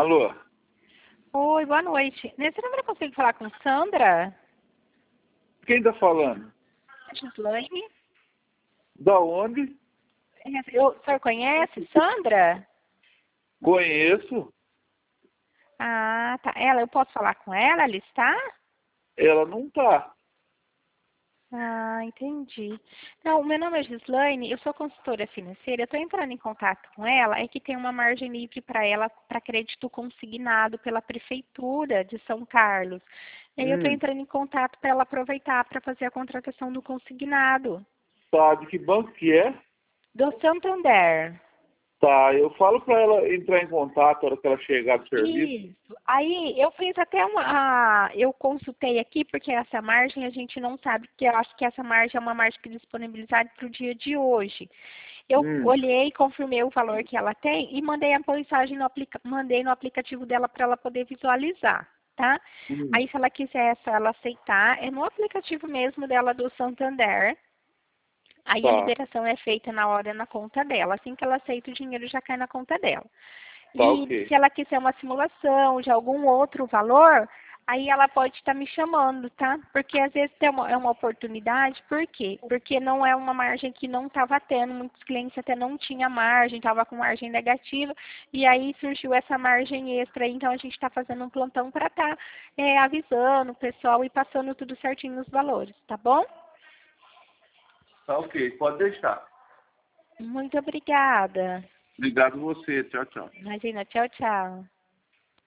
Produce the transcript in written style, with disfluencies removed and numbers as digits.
Alô? Oi, boa noite. Nesse número eu consigo falar com Sandra? Quem tá falando? Gislaine? Da onde? O senhor conhece Sandra? Conheço. Ah, tá. Eu posso falar com ela? Ela está? Ela não tá. Ah, entendi. Não, o meu nome é Gislaine, eu sou consultora financeira, eu estou entrando em contato com ela, é que tem uma margem livre para ela, para crédito consignado pela Prefeitura de São Carlos. E aí eu estou entrando em contato para ela aproveitar para fazer a contratação do consignado. Tá, de que banco que é? Do Santander. Tá, eu falo pra ela entrar em contato na hora que ela chegar do serviço. Isso. Aí eu fiz até eu consultei aqui, porque essa margem a gente não sabe, porque eu acho que essa margem é uma margem que é disponibilizada para o dia de hoje. Eu olhei, confirmei o valor que ela tem e mandei a mensagem mandei no aplicativo dela para ela poder visualizar, tá? Aí se ela quiser, se ela aceitar, é no aplicativo mesmo dela do Santander. Aí a Tá, liberação é feita na hora na conta dela. Assim que ela aceita, o dinheiro já cai na conta dela. tá E ok. se ela quiser uma simulação de algum outro valor, aí ela pode estar me chamando, tá? Porque às vezes é uma oportunidade, por quê? Porque não é uma margem que não estava tendo, muitos clientes até não tinham margem, estava com margem negativa, e aí surgiu essa margem extra, então a gente está fazendo um plantão para estar avisando o pessoal e passando tudo certinho nos valores, tá bom? Tá ok, pode deixar. Muito obrigada. Obrigado você, tchau, tchau. Imagina, tchau, tchau.